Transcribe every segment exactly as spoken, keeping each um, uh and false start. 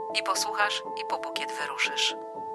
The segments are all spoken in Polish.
I posłuchasz, i po bukiet wyruszysz.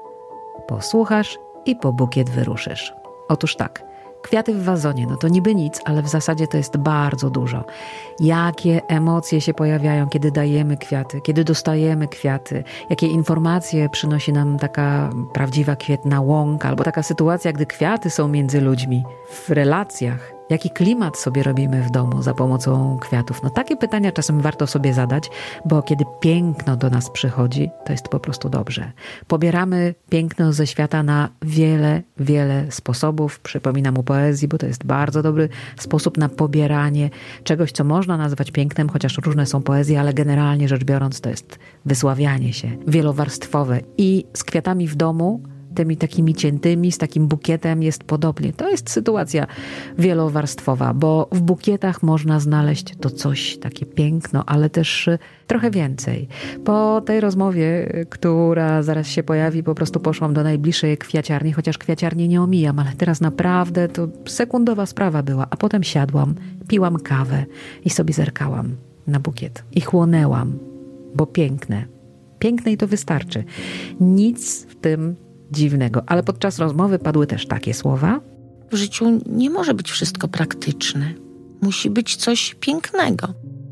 Posłuchasz i po bukiet wyruszysz. Otóż tak, kwiaty w wazonie, no to niby nic, ale w zasadzie to jest bardzo dużo. Jakie emocje się pojawiają, kiedy dajemy kwiaty, kiedy dostajemy kwiaty, jakie informacje przynosi nam taka prawdziwa kwietna łąka, albo taka sytuacja, gdy kwiaty są między ludźmi, w relacjach. Jaki klimat sobie robimy w domu za pomocą kwiatów? No takie pytania czasem warto sobie zadać, bo kiedy piękno do nas przychodzi, to jest po prostu dobrze. Pobieramy piękno ze świata na wiele, wiele sposobów. Przypominam o poezji, bo to jest bardzo dobry sposób na pobieranie czegoś, co można nazwać pięknem, chociaż różne są poezje, ale generalnie rzecz biorąc to jest wysławianie się wielowarstwowe. I z kwiatami w domu, tymi takimi ciętymi, z takim bukietem jest podobnie. To jest sytuacja wielowarstwowa, bo w bukietach można znaleźć to coś, takie piękno, ale też trochę więcej. Po tej rozmowie, która zaraz się pojawi, po prostu poszłam do najbliższej kwiaciarni, chociaż kwiaciarni nie omijam, ale teraz naprawdę to sekundowa sprawa była. A potem siadłam, piłam kawę i sobie zerkałam na bukiet i chłonęłam, bo piękne. Piękne i to wystarczy. Nic w tym dziwnego, ale podczas rozmowy padły też takie słowa. W życiu nie może być wszystko praktyczne. Musi być coś pięknego.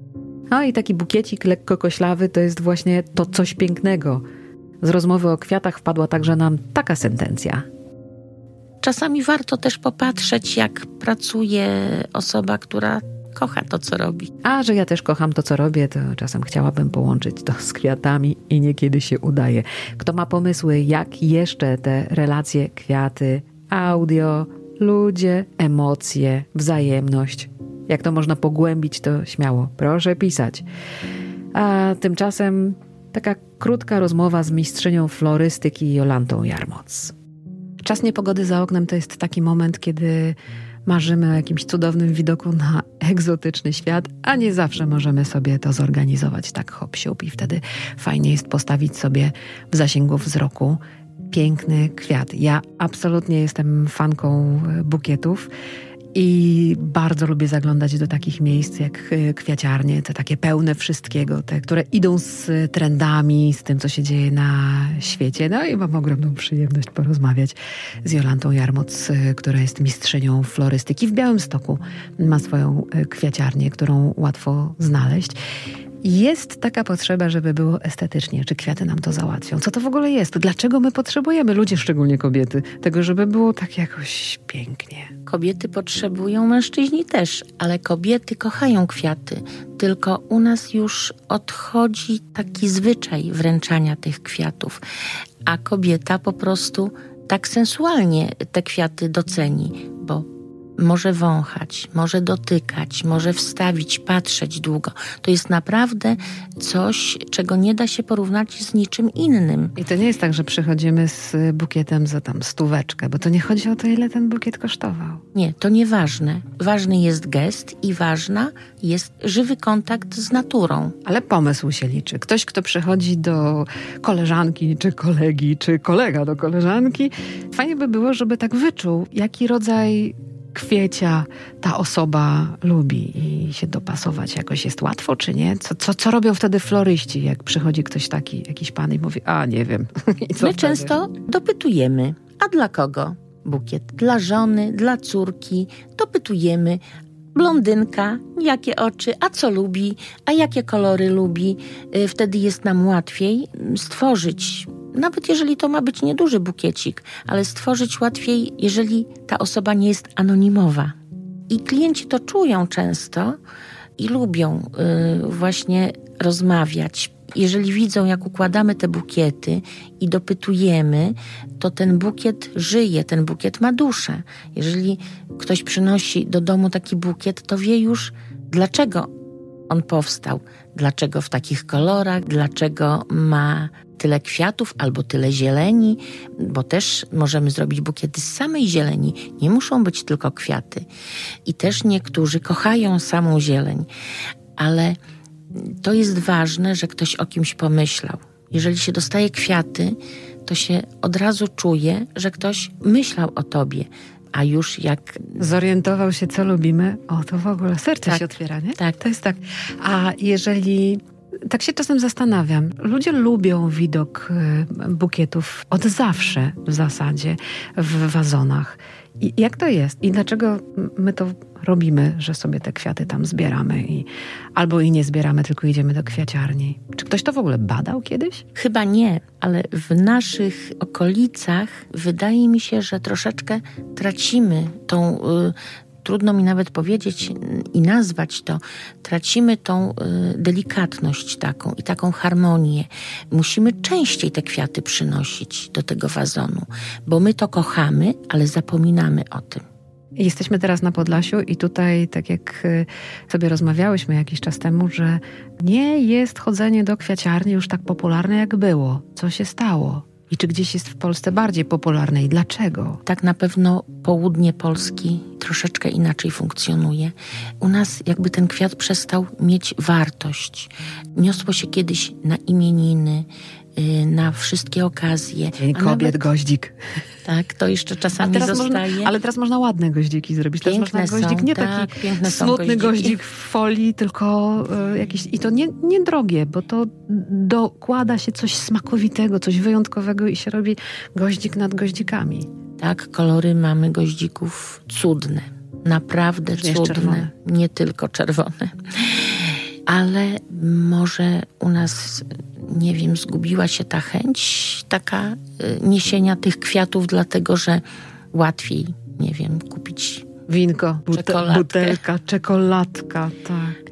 A i taki bukiecik lekko koślawy to jest właśnie to coś pięknego. Z rozmowy o kwiatach wpadła także nam taka sentencja. Czasami warto też popatrzeć, jak pracuje osoba, która kocha to, co robi. A że ja też kocham to, co robię, to czasem chciałabym połączyć to z kwiatami i niekiedy się udaje. Kto ma pomysły, jak jeszcze te relacje, kwiaty, audio, ludzie, emocje, wzajemność, jak to można pogłębić, to śmiało, proszę pisać. A tymczasem taka krótka rozmowa z mistrzynią florystyki Jolantą Jarmoc. Czas niepogody za oknem to jest taki moment, kiedy marzymy o jakimś cudownym widoku na egzotyczny świat, a nie zawsze możemy sobie to zorganizować tak hop siup i wtedy fajnie jest postawić sobie w zasięgu wzroku piękny kwiat. Ja absolutnie jestem fanką bukietów i bardzo lubię zaglądać do takich miejsc jak kwiaciarnie, te takie pełne wszystkiego, te, które idą z trendami, z tym, co się dzieje na świecie. No i mam ogromną przyjemność porozmawiać z Jolantą Jarmoc, która jest mistrzynią florystyki. W Białymstoku ma swoją kwiaciarnię, którą łatwo znaleźć. Jest taka potrzeba, żeby było estetycznie. Czy kwiaty nam to załatwią? Co to w ogóle jest? Dlaczego my potrzebujemy, ludzie, szczególnie kobiety, tego, żeby było tak jakoś pięknie? Kobiety potrzebują, mężczyźni też, ale kobiety kochają kwiaty. Tylko u nas już odchodzi taki zwyczaj wręczania tych kwiatów, a kobieta po prostu tak sensualnie te kwiaty doceni, bo może wąchać, może dotykać, może wstawić, patrzeć długo. To jest naprawdę coś, czego nie da się porównać z niczym innym. I to nie jest tak, że przychodzimy z bukietem za tam stóweczkę, bo to nie chodzi o to, ile ten bukiet kosztował. Nie, to nieważne. Ważny jest gest i ważna jest żywy kontakt z naturą. Ale pomysł się liczy. Ktoś, kto przychodzi do koleżanki, czy kolegi, czy kolega do koleżanki, fajnie by było, żeby tak wyczuł, jaki rodzaj kwiecia ta osoba lubi i się dopasować jakoś jest łatwo, czy nie? Co, co, co robią wtedy floryści, jak przychodzi ktoś taki, jakiś pan i mówi, a nie wiem. I co My wtedy? często dopytujemy, a dla kogo? Bukiet dla żony, dla córki. Dopytujemy. Blondynka, jakie oczy, a co lubi, a jakie kolory lubi. Wtedy jest nam łatwiej stworzyć, nawet jeżeli to ma być nieduży bukiecik, ale stworzyć łatwiej, jeżeli ta osoba nie jest anonimowa. I klienci to czują często i lubią yy, właśnie rozmawiać. Jeżeli widzą, jak układamy te bukiety i dopytujemy, to ten bukiet żyje, ten bukiet ma duszę. Jeżeli ktoś przynosi do domu taki bukiet, to wie już, dlaczego on powstał, dlaczego w takich kolorach, dlaczego ma tyle kwiatów albo tyle zieleni, bo też możemy zrobić bukiety z samej zieleni. Nie muszą być tylko kwiaty. I też niektórzy kochają samą zieleń, ale to jest ważne, że ktoś o kimś pomyślał. Jeżeli się dostaje kwiaty, to się od razu czuje, że ktoś myślał o tobie. A już jak zorientował się, co lubimy, o to w ogóle serce tak, się otwiera, nie? Tak. To jest tak. A jeżeli Tak się czasem zastanawiam. Ludzie lubią widok bukietów od zawsze w zasadzie w wazonach. I jak to jest? I dlaczego my to robimy, że sobie te kwiaty tam zbieramy i albo i nie zbieramy, tylko idziemy do kwiaciarni? Czy ktoś to w ogóle badał kiedyś? Chyba nie, ale w naszych okolicach wydaje mi się, że troszeczkę tracimy tą... Y- Trudno mi nawet powiedzieć i nazwać to. Tracimy tą y, delikatność taką i taką harmonię. Musimy częściej te kwiaty przynosić do tego wazonu, bo my to kochamy, ale zapominamy o tym. Jesteśmy teraz na Podlasiu i tutaj, tak jak sobie rozmawiałyśmy jakiś czas temu, że nie jest chodzenie do kwiaciarni już tak popularne, jak było. Co się stało? I czy gdzieś jest w Polsce bardziej popularne i dlaczego? Tak, na pewno południe Polski troszeczkę inaczej funkcjonuje. U nas jakby ten kwiat przestał mieć wartość. Niosło się kiedyś na imieniny, na wszystkie okazje. Dzień kobiet, nawet, goździk. Tak, to jeszcze czasami zostaje. Można, ale teraz można ładne goździki zrobić. Piękne teraz można goździk, są, nie tak, taki smutny goździk w folii, tylko y, jakiś... I to nie, nie drogie, bo to dokłada się coś smakowitego, coś wyjątkowego i się robi goździk nad goździkami. Tak, kolory mamy goździków cudne. Naprawdę Również cudne. Czerwone. Nie tylko czerwone. Ale może u nas, nie wiem, zgubiła się ta chęć taka y, niesienia tych kwiatów, dlatego że łatwiej, nie wiem, kupić winko, bute- butelka, czekoladka, tak.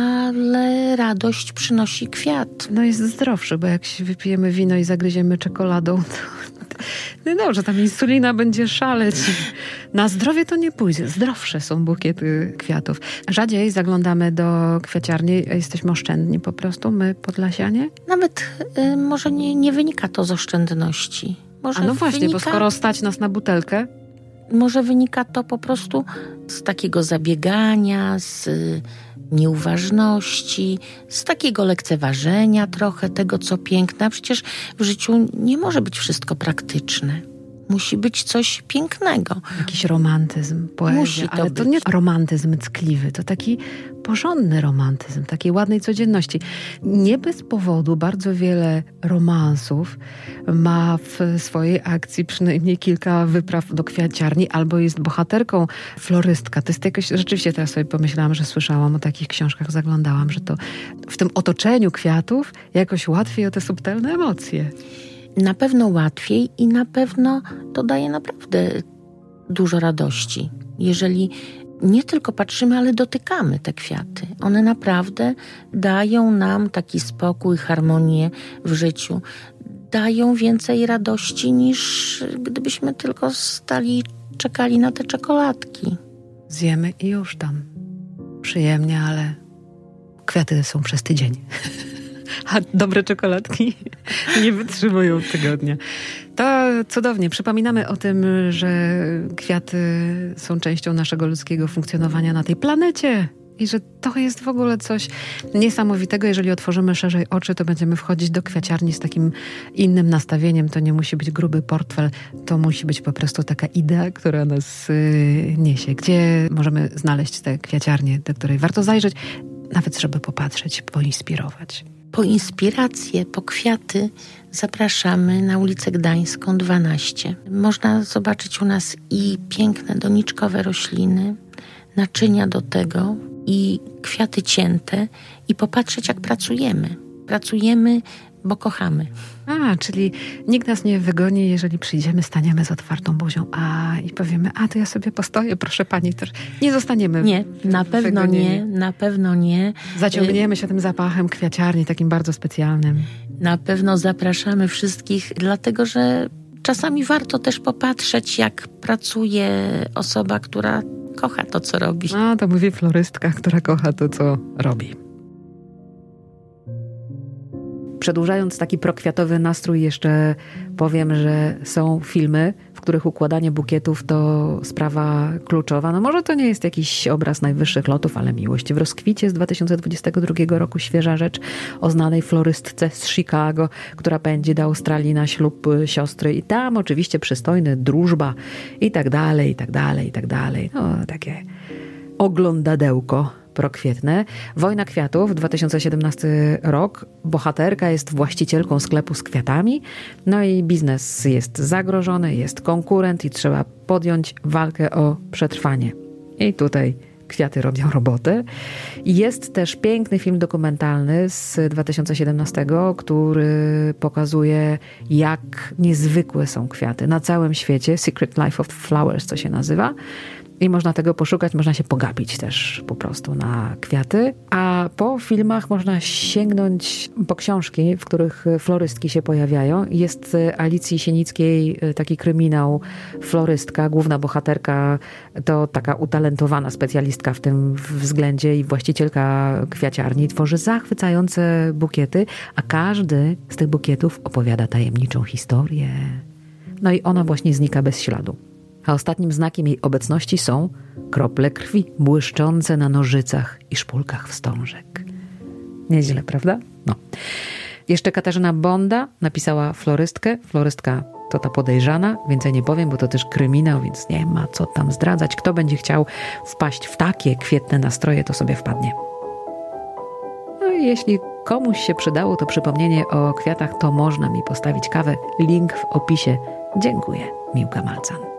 Ale radość przynosi kwiat. No jest zdrowszy, bo jak się wypijemy wino i zagryziemy czekoladą, to no dobrze, tam insulina będzie szaleć. Na zdrowie to nie pójdzie. Zdrowsze są bukiety kwiatów. Rzadziej zaglądamy do kwiaciarni, jesteśmy oszczędni po prostu, my podlasianie? Nawet y, może nie, nie wynika to z oszczędności. Może A no właśnie, wynika... bo skoro stać nas na butelkę, może wynika to po prostu z takiego zabiegania, z nieuważności, z takiego lekceważenia trochę tego, co piękne. A przecież w życiu nie może być wszystko praktyczne. Musi być coś pięknego. Jakiś romantyzm, poezja, Musi to ale być. to nie romantyzm ckliwy, to taki porządny romantyzm, takiej ładnej codzienności. Nie bez powodu bardzo wiele romansów ma w swojej akcji przynajmniej kilka wypraw do kwiaciarni, albo jest bohaterką florystka. To jest jakoś, rzeczywiście teraz sobie pomyślałam, że słyszałam o takich książkach, zaglądałam, że to w tym otoczeniu kwiatów jakoś łatwiej o te subtelne emocje. Na pewno łatwiej i na pewno to daje naprawdę dużo radości. Jeżeli nie tylko patrzymy, ale dotykamy te kwiaty. One naprawdę dają nam taki spokój, harmonię w życiu. Dają więcej radości niż gdybyśmy tylko stali i czekali na te czekoladki. Zjemy i już tam. Przyjemnie, ale kwiaty są przez tydzień. A dobre czekoladki nie wytrzymują tygodnia. To cudownie. Przypominamy o tym, że kwiaty są częścią naszego ludzkiego funkcjonowania na tej planecie. I że to jest w ogóle coś niesamowitego. Jeżeli otworzymy szerzej oczy, to będziemy wchodzić do kwiaciarni z takim innym nastawieniem. To nie musi być gruby portfel, to musi być po prostu taka idea, która nas yy, niesie. Gdzie możemy znaleźć tę kwiaciarnię, do której warto zajrzeć, nawet żeby popatrzeć, poinspirować. Po inspirację, po kwiaty zapraszamy na ulicę Gdańską dwanaście. Można zobaczyć u nas i piękne doniczkowe rośliny, naczynia do tego i kwiaty cięte i popatrzeć, jak pracujemy. Pracujemy, bo kochamy. A, czyli nikt nas nie wygoni, jeżeli przyjdziemy, staniemy z otwartą buzią a i powiemy, a to ja sobie postoję, proszę pani, też nie zostaniemy Nie, na pewno wygonieni. nie, na pewno nie. Zaciągniemy się tym zapachem kwiaciarni, takim bardzo specjalnym. Na pewno zapraszamy wszystkich, dlatego że czasami warto też popatrzeć, jak pracuje osoba, która kocha to, co robi. A, to mówi florystka, która kocha to, co robi. Przedłużając taki prokwiatowy nastrój, jeszcze powiem, że są filmy, w których układanie bukietów to sprawa kluczowa. No może to nie jest jakiś obraz najwyższych lotów, ale Miłość w rozkwicie z dwa tysiące dwudziestego drugiego roku, świeża rzecz o znanej florystce z Chicago, która pędzi do Australii na ślub siostry i tam oczywiście przystojny, drużba i tak dalej, i tak dalej, i tak dalej. No takie oglądadełko prokwietne. Wojna kwiatów, dwa tysiące siedemnasty rok. Bohaterka jest właścicielką sklepu z kwiatami. No i biznes jest zagrożony, jest konkurent i trzeba podjąć walkę o przetrwanie. I tutaj kwiaty robią robotę. Jest też piękny film dokumentalny z dwa tysiące siedemnastego, który pokazuje, jak niezwykłe są kwiaty na całym świecie. Secret Life of Flowers to się nazywa. I można tego poszukać, można się pogapić też po prostu na kwiaty. A po filmach można sięgnąć po książki, w których florystki się pojawiają. Jest Alicji Sienickiej taki kryminał Florystka. Główna bohaterka to taka utalentowana specjalistka w tym względzie i właścicielka kwiaciarni. Tworzy zachwycające bukiety, a każdy z tych bukietów opowiada tajemniczą historię. No i ona właśnie znika bez śladu. A ostatnim znakiem jej obecności są krople krwi błyszczące na nożycach i szpulkach wstążek. Nieźle, prawda? No. Jeszcze Katarzyna Bonda napisała Florystkę. Florystka to ta podejrzana, więcej nie powiem, bo to też kryminał, więc nie ma co tam zdradzać. Kto będzie chciał wpaść w takie kwietne nastroje, to sobie wpadnie. No i jeśli komuś się przydało to przypomnienie o kwiatach, to można mi postawić kawę. Link w opisie. Dziękuję. Miłka Malcan.